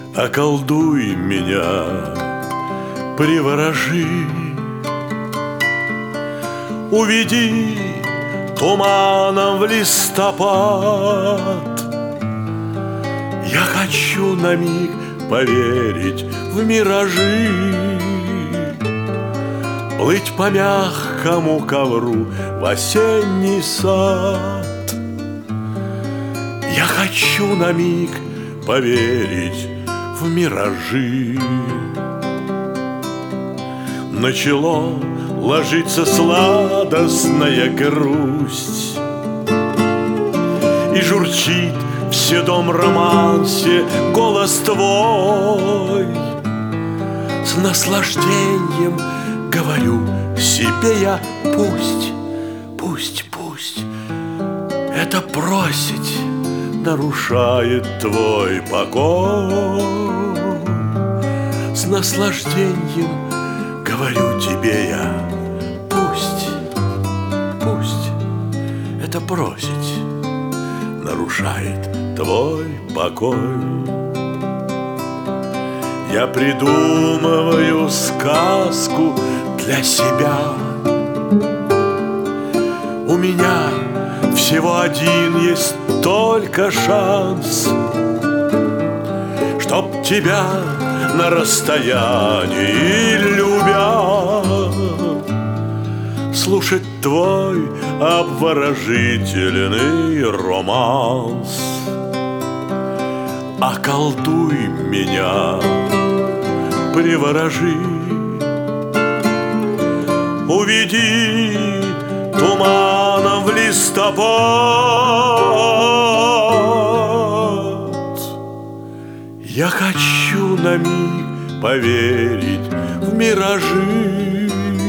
Околдуй меня, приворожи, уведи туманом в листопад. Я хочу на миг поверить в миражи, плыть по мягкому ковру в осенний сад. Я хочу на миг поверить в миражи. На чело ложится сладостная грусть, и журчит в седом романсе голос твой. С наслаждением говорю себе я: пусть, пусть, пусть это просить нарушает твой покой. С наслаждением говорю тебе я: пусть, пусть это просить нарушает твой покой. Я придумываю сказку для себя. У меня всего один есть только шанс, чтоб тебя на расстоянии любя слушать твой обворожительный романс. Околдуй меня, приворожи, уведи туманом в листопад. Я хочу на миг поверить в миражи,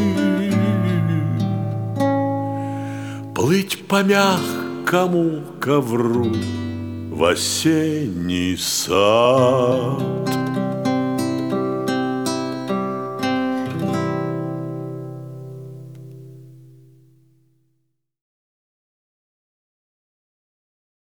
плыть по мягкому ковру в осенний сад.